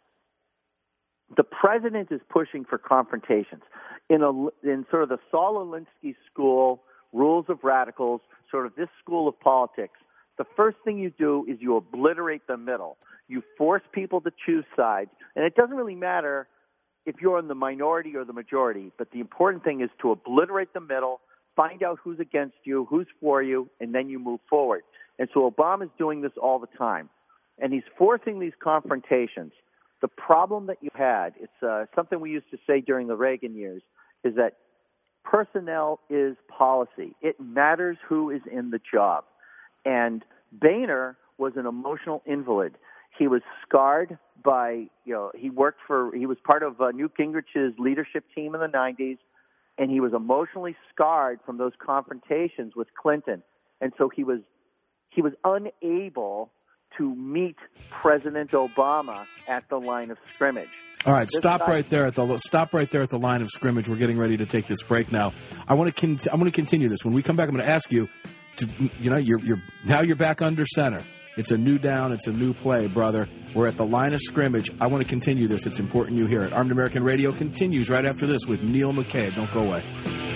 the president is pushing for confrontations. In a in sort of the Saul Alinsky school, rules of radicals, sort of this school of politics, the first thing you do is you obliterate the middle. You force people to choose sides, and it doesn't really matter if you're in the minority or the majority, but the important thing is to obliterate the middle, find out who's against you, who's for you, and then you move forward. And so Obama's doing this all the time, and he's forcing these confrontations. The problem that you had, it's uh, something we used to say during the Reagan years, is that personnel is policy. It matters who is in the job. And Boehner was an emotional invalid. He was scarred by, you know, he worked for, he was part of uh, Newt Gingrich's leadership team in the nineties, and he was emotionally scarred from those confrontations with Clinton. And so he was, he was unable to meet President Obama at the line of scrimmage. All right, this stop side, right there at the stop right there at the line of scrimmage. We're getting ready to take this break now. I want to con- I'm going to continue this. When we come back, I'm going to ask you to, you know, you're you're now you're back under center. It's a new down. It's a new play, brother. We're at the line of scrimmage. I want to continue this. It's important you hear it. Armed American Radio continues right after this with Neil McCabe. Don't go away.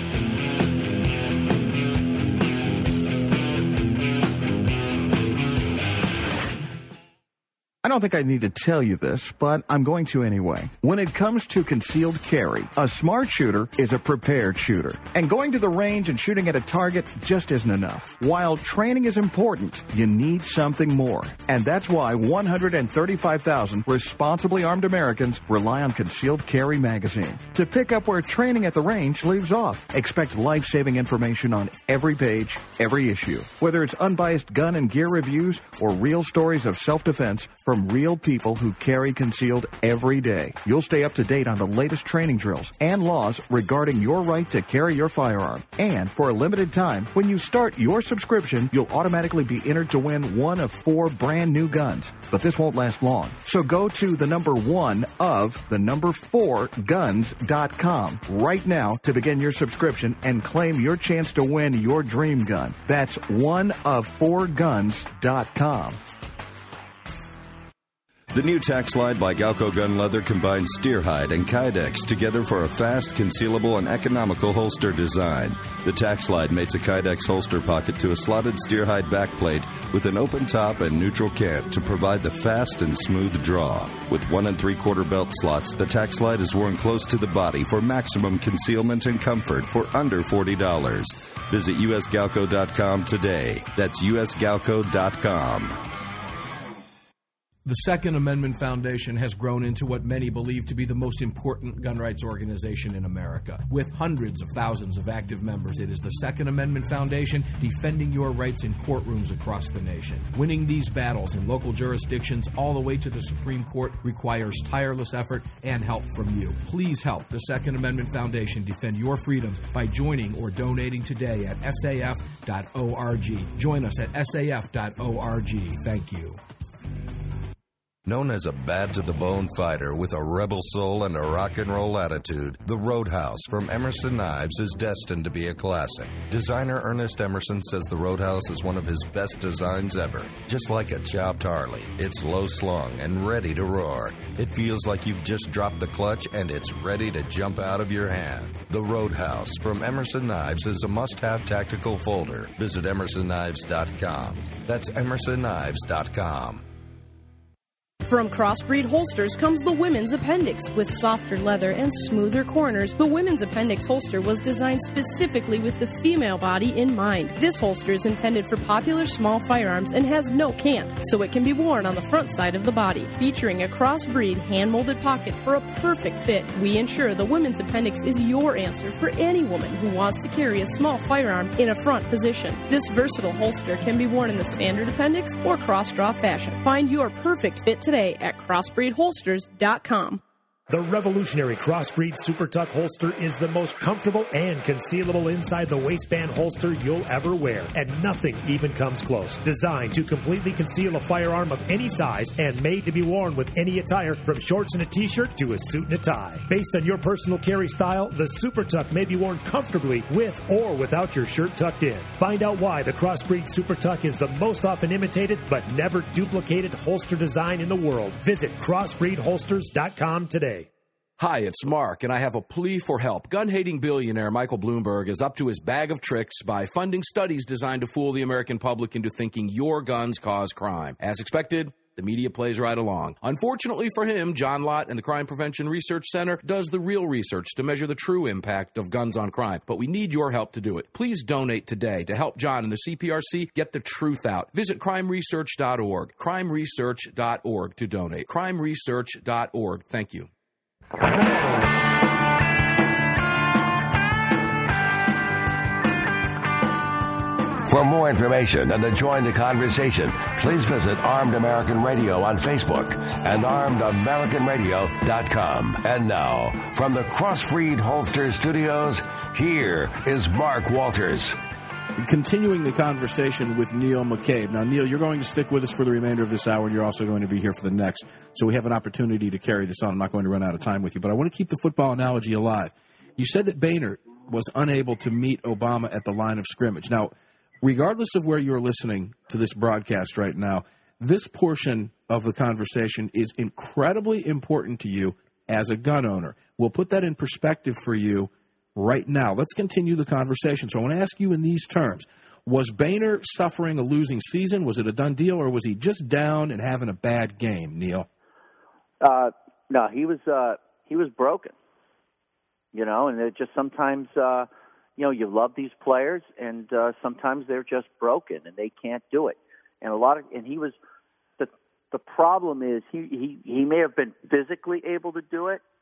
I don't think I need to tell you this, but I'm going to anyway. When it comes to concealed carry, a smart shooter is a prepared shooter. And going to the range and shooting at a target just isn't enough. While training is important, you need something more. And that's why one hundred thirty-five thousand responsibly armed Americans rely on Concealed Carry magazine to pick up where training at the range leaves off. Expect life-saving information on every page, every issue. Whether it's unbiased gun and gear reviews or real stories of self-defense from real people who carry concealed every day. You'll stay up to date on the latest training drills and laws regarding your right to carry your firearm. And for a limited time, when you start your subscription, you'll automatically be entered to win one of four brand new guns. But this won't last long. So go to the number one of the number four guns dot com right now to begin your subscription and claim your chance to win your dream gun. That's one of four guns dot com. The new tack slide by Galco Gun Leather combines steer hide and Kydex together for a fast, concealable, and economical holster design. The tack slide mates a Kydex holster pocket to a slotted steer hide backplate with an open top and neutral cant to provide the fast and smooth draw. With one and three quarter belt slots, the tack slide is worn close to the body for maximum concealment and comfort for under forty dollars. Visit U S Galco dot com today. That's U S Galco dot com. The Second Amendment Foundation has grown into what many believe to be the most important gun rights organization in America. With hundreds of thousands of active members, it is the Second Amendment Foundation defending your rights in courtrooms across the nation. Winning these battles in local jurisdictions all the way to the Supreme Court requires tireless effort and help from you. Please help the Second Amendment Foundation defend your freedoms by joining or donating today at S A F dot org. Join us at S A F dot org. Thank you. Known as a bad-to-the-bone fighter with a rebel soul and a rock and roll attitude, the Roadhouse from Emerson Knives is destined to be a classic. Designer Ernest Emerson says the Roadhouse is one of his best designs ever. Just like a chopped Harley, it's low-slung and ready to roar. It feels like you've just dropped the clutch and it's ready to jump out of your hand. The Roadhouse from Emerson Knives is a must-have tactical folder. Visit emerson knives dot com. That's emerson knives dot com. From Crossbreed Holsters comes the Women's Appendix. With softer leather and smoother corners, the Women's Appendix holster was designed specifically with the female body in mind. This holster is intended for popular small firearms and has no cant, so it can be worn on the front side of the body. Featuring a Crossbreed hand-molded pocket for a perfect fit, we ensure the Women's Appendix is your answer for any woman who wants to carry a small firearm in a front position. This versatile holster can be worn in the standard appendix or cross-draw fashion. Find your perfect fit today at crossbreed holsters dot com. The revolutionary Crossbreed Super Tuck holster is the most comfortable and concealable inside the waistband holster you'll ever wear, and nothing even comes close. Designed to completely conceal a firearm of any size and made to be worn with any attire, from shorts and a t-shirt to a suit and a tie. Based on your personal carry style, the Super Tuck may be worn comfortably with or without your shirt tucked in. Find out why the Crossbreed Super Tuck is the most often imitated but never duplicated holster design in the world. Visit crossbreed holsters dot com today. Hi, it's Mark, and I have a plea for help. Gun-hating billionaire Michael Bloomberg is up to his bag of tricks by funding studies designed to fool the American public into thinking your guns cause crime. As expected, the media plays right along. Unfortunately for him, John Lott and the Crime Prevention Research Center does the real research to measure the true impact of guns on crime. But we need your help to do it. Please donate today to help John and the C P R C get the truth out. Visit crime research dot org, crime research dot org to donate. crime research dot org. Thank you. For more information and to join the conversation, please visit Armed American Radio on Facebook and armed american radio dot com. And now, from the Crossbreed Holster Studios, here is Mark Walters. Continuing the conversation with Neil McCabe. Now, Neil, you're going to stick with us for the remainder of this hour, and you're also going to be here for the next. So we have an opportunity to carry this on. I'm not going to run out of time with you, but I want to keep the football analogy alive. You said that Boehner was unable to meet Obama at the line of scrimmage. Now, regardless of where you're listening to this broadcast right now, this portion of the conversation is incredibly important to you as a gun owner. We'll put that in perspective for you right now. Let's continue the conversation. So I want to ask you in these terms. Was Boehner suffering a losing season? Was it a done deal, or was he just down and having a bad game, Neil? Uh, no, he was uh, he was broken. You know, and it just sometimes, uh, you know, you love these players, and uh, sometimes they're just broken and they can't do it. And a lot of, and he was, the the problem is he, he, he may have been physically able to do it,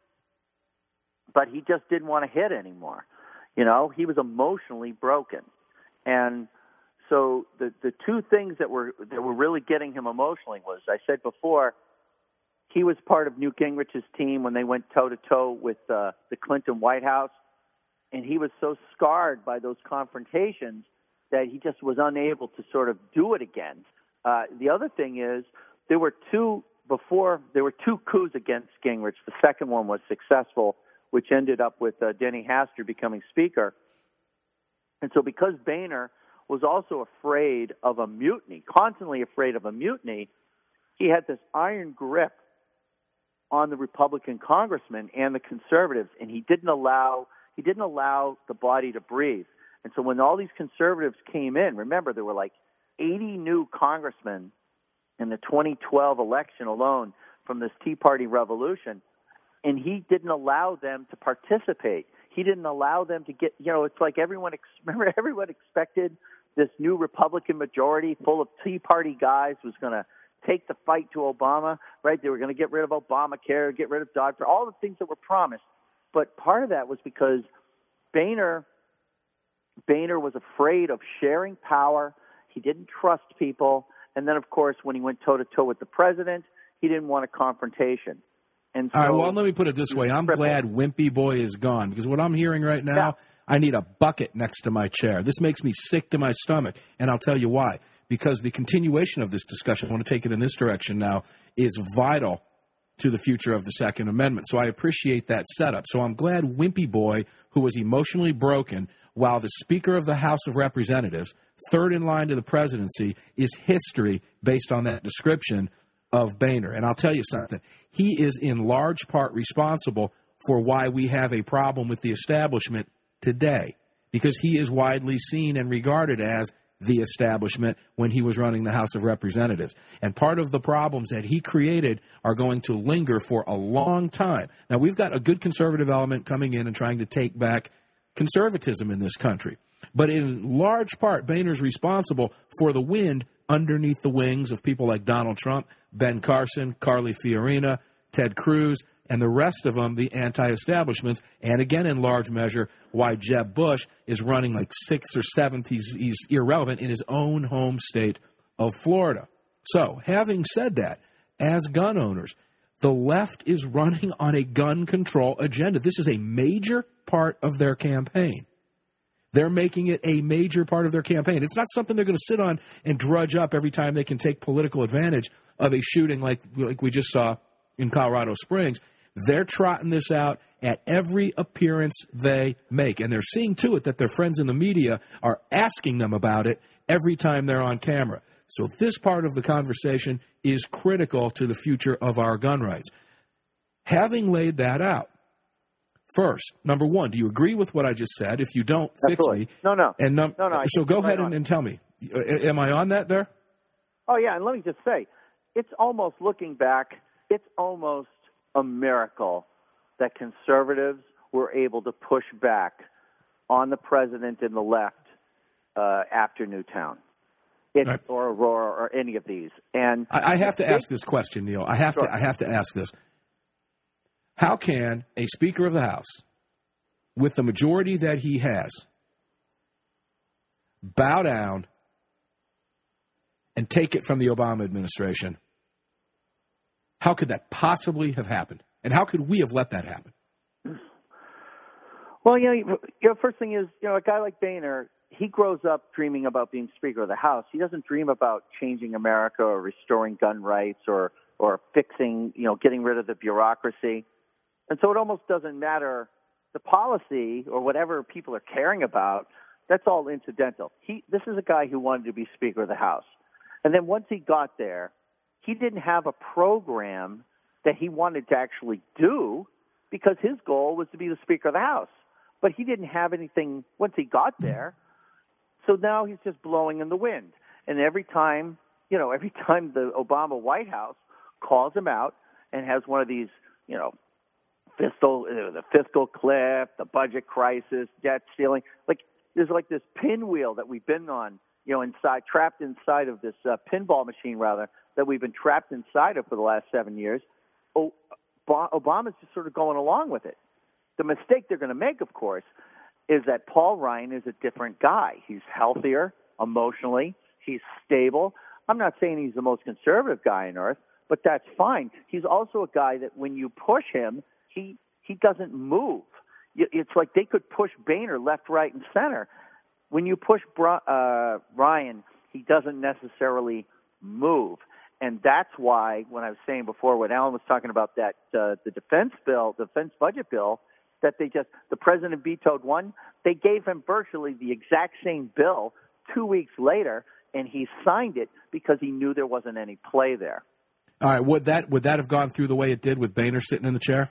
but he just didn't want to hit anymore. You know, he was emotionally broken. And so the the two things that were that were really getting him emotionally was, I said before, he was part of Newt Gingrich's team when they went toe-to-toe with uh, the Clinton White House, and he was so scarred by those confrontations that he just was unable to sort of do it again. Uh, the other thing is, there were two before there were two coups against Gingrich. The second one was successful, which ended up with uh, Denny Hastert becoming Speaker. And so because Boehner was also afraid of a mutiny, constantly afraid of a mutiny, he had this iron grip on the Republican congressmen and the conservatives, and he didn't allow he didn't allow the body to breathe. And so when all these conservatives came in, remember there were like eighty new congressmen in the twenty twelve election alone from this Tea Party revolution, and he didn't allow them to participate. He didn't allow them to get, you know, it's like everyone, remember, everyone expected this new Republican majority full of Tea Party guys was going to take the fight to Obama, right? They were going to get rid of Obamacare, get rid of Dodd-Frank, all the things that were promised. But part of that was because Boehner, Boehner was afraid of sharing power. He didn't trust people. And then, of course, when he went toe-to-toe with the president, he didn't want a confrontation. And so, all right, well, let me put it this way. I'm crippled. glad Wimpy Boy is gone, because what I'm hearing right now, Yeah. I need a bucket next to my chair. This makes me sick to my stomach, and I'll tell you why. Because the continuation of this discussion, I want to take it in this direction now, is vital to the future of the Second Amendment. So I appreciate that setup. So I'm glad Wimpy Boy, who was emotionally broken, while the Speaker of the House of Representatives, third in line to the presidency, is history based on that description of Boehner. And I'll tell you something. He is in large part responsible for why we have a problem with the establishment today, because he is widely seen and regarded as the establishment when he was running the House of Representatives. And part of the problems that he created are going to linger for a long time. Now, we've got a good conservative element coming in and trying to take back conservatism in this country. But in large part, Boehner's responsible for the wind underneath the wings of people like Donald Trump, Ben Carson, Carly Fiorina, Ted Cruz, and the rest of them, the anti-establishments, and again, in large measure, why Jeb Bush is running like sixth or seventh. He's, he's irrelevant in his own home state of Florida. So, having said that, as gun owners, the left is running on a gun control agenda. This is a major part of their campaign. They're making it a major part of their campaign. It's not something they're going to sit on and drudge up every time they can take political advantage of a shooting like, like we just saw in Colorado Springs. They're trotting this out at every appearance they make, and they're seeing to it that their friends in the media are asking them about it every time they're on camera. So this part of the conversation is critical to the future of our gun rights. Having laid that out, first, number one, do you agree with what I just said? If you don't, Absolutely. fix me. No, no. And num- no, no. So go right ahead and, on. and tell me. Am I on that there? Oh, yeah, and let me just say, it's almost, looking back, it's almost a miracle that conservatives were able to push back on the president and the left uh, after Newtown. It, right. Or Aurora, or any of these. And I, I have to ask this question, Neil. I have sure. to. I have to ask this. How can a Speaker of the House, with the majority that he has, bow down and take it from the Obama administration? How could that possibly have happened? And how could we have let that happen? Well, you know, you know, first thing is, you know, a guy like Boehner, he grows up dreaming about being Speaker of the House. He doesn't dream about changing America or restoring gun rights or, or fixing, you know, getting rid of the bureaucracy. And so it almost doesn't matter the policy or whatever people are caring about. That's all incidental. He, this is a guy who wanted to be Speaker of the House. And then once he got there, he didn't have a program that he wanted to actually do because his goal was to be the Speaker of the House. But he didn't have anything once he got there. So now he's just blowing in the wind. And every time, you know, every time the Obama White House calls him out and has one of these, you know, fiscal, uh, the fiscal cliff, the budget crisis, debt ceiling, like there's like this pinwheel that we've been on, you know, inside, trapped inside of this uh, pinball machine, rather, that we've been trapped inside of for the last seven years. O- Obama's just sort of going along with it. The mistake they're going to make, of course, is that Paul Ryan is a different guy. He's healthier emotionally. He's stable. I'm not saying he's the most conservative guy on earth, but that's fine. He's also a guy that when you push him, he he doesn't move. It's like they could push Boehner left, right, and center. When you push uh, Ryan, he doesn't necessarily move. And that's why, when I was saying before, when Alan was talking about that, uh, the defense bill, the defense budget bill, that they just, the president vetoed one, they gave him virtually the exact same bill two weeks later, and he signed it because he knew there wasn't any play there. All right, would that would that have gone through the way it did with Boehner sitting in the chair?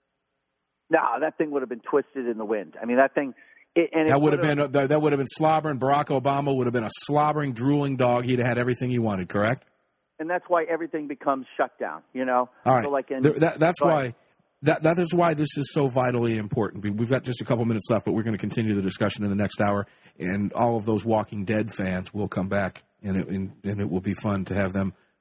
No, that thing would have been twisted in the wind. I mean, that thing. It, and that it would have been that, that would have been slobbering. Barack Obama would have been a slobbering, drooling dog. He'd have had everything he wanted. Correct. And that's why everything becomes shut down. You know. All right. So like in, that, that's but, why. That that is why this is so vitally important. We've got just a couple minutes left, but we're going to continue the discussion in the next hour. And all of those Walking Dead fans will come back, and it, and, and it will be fun to have them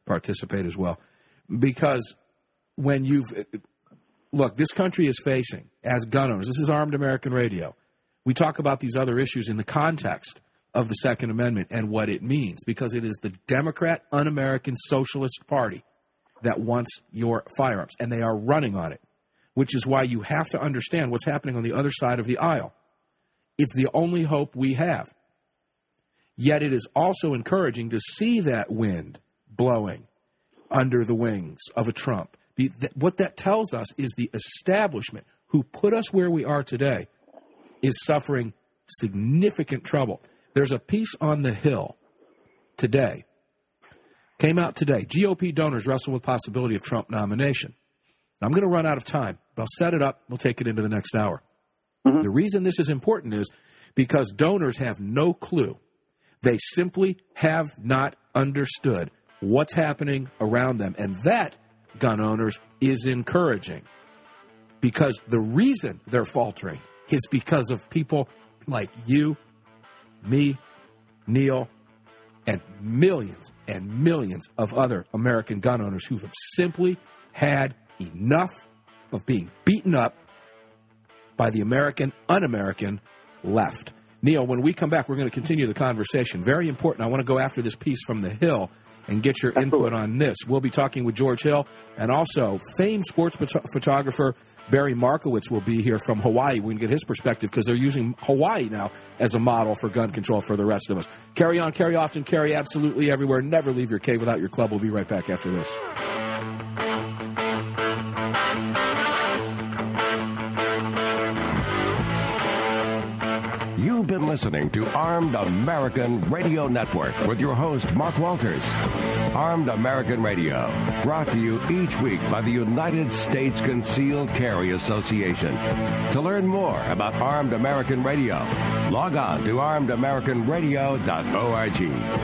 participate as well. Because when you've – look, this country is facing, as gun owners – this is Armed American Radio. We talk about these other issues in the context of the Second Amendment and what it means, because it is the Democrat, un-American Socialist Party that wants your firearms, and they are running on it, which is why you have to understand what's happening on the other side of the aisle. It's the only hope we have. Yet it is also encouraging to see that wind blowing under the wings of a Trump. What that tells us is the establishment, who put us where we are today, is suffering significant trouble. There's a piece on the Hill today, came out today. G O P donors wrestle with possibility of Trump nomination. Now, I'm going to run out of time, but I'll set it up. We'll take it into the next hour. Mm-hmm. The reason this is important is because donors have no clue. They simply have not understood what's happening around them. And that, gun owners, is encouraging. Because the reason they're faltering is because of people like you, me, Neil, and millions and millions of other American gun owners who have simply had enough of being beaten up by the American, un-American left. Neil, when we come back, we're going to continue the conversation. Very important. I want to go after this piece from the Hill and get your input on this. We'll be talking with George Hill, and also famed sports photo- photographer Barry Markowitz will be here from Hawaii. We can get his perspective because they're using Hawaii now as a model for gun control for the rest of us. Carry on, carry often, carry absolutely everywhere. Never leave your cave without your club. We'll be right back after this. You've been listening to Armed American Radio Network with your host, Mark Walters. Armed American Radio, brought to you each week by the United States Concealed Carry Association. To learn more about Armed American Radio, log on to armed american radio dot org.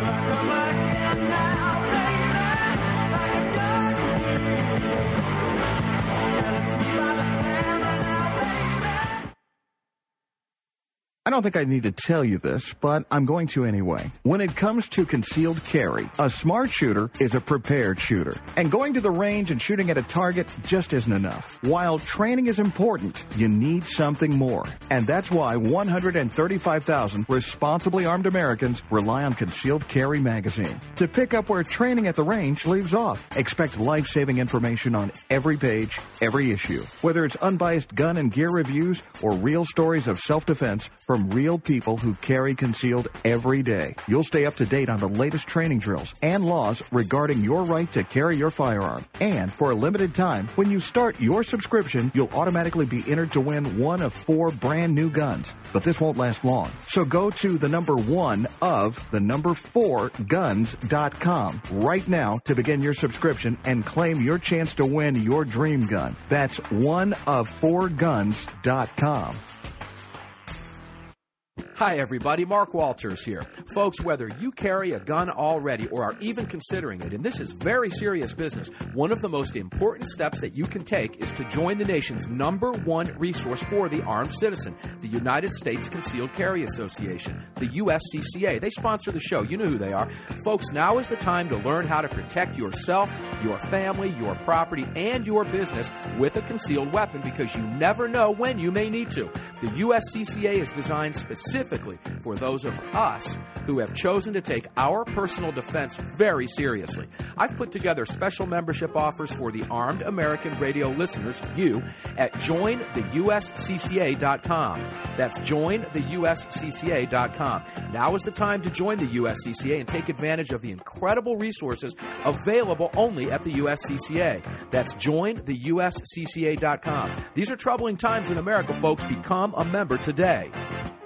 I don't think I need to tell you this, but I'm going to anyway. When it comes to concealed carry, a smart shooter is a prepared shooter. And going to the range and shooting at a target just isn't enough. While training is important, you need something more. And that's why one hundred thirty-five thousand responsibly armed Americans rely on Concealed Carry magazine to pick up where training at the range leaves off. Expect life-saving information on every page, every issue. Whether it's unbiased gun and gear reviews or real stories of self-defense from real people who carry concealed every day. You'll stay up to date on the latest training drills and laws regarding your right to carry your firearm. And for a limited time, when you start your subscription, you'll automatically be entered to win one of four brand new guns. But this won't last long. So go to the number one of the number four guns dot com right now to begin your subscription and claim your chance to win your dream gun. That's one of four guns dot com. Hi, everybody. Mark Walters here. Folks, whether you carry a gun already or are even considering it, and this is very serious business, one of the most important steps that you can take is to join the nation's number one resource for the armed citizen, the United States Concealed Carry Association, the U S C C A. They sponsor the show. You know who they are. Folks, now is the time to learn how to protect yourself, your family, your property, and your business with a concealed weapon, because you never know when you may need to. The U S C C A is designed specifically for those of us who have chosen to take our personal defense very seriously. I've put together special membership offers for the Armed American Radio listeners, you, at join the U S C C A dot com. That's join the U S C C A dot com. Now is the time to join the U S C C A and take advantage of the incredible resources available only at the U S C C A. That's join the U S C C A dot com. These are troubling times in America, folks. Become a member today.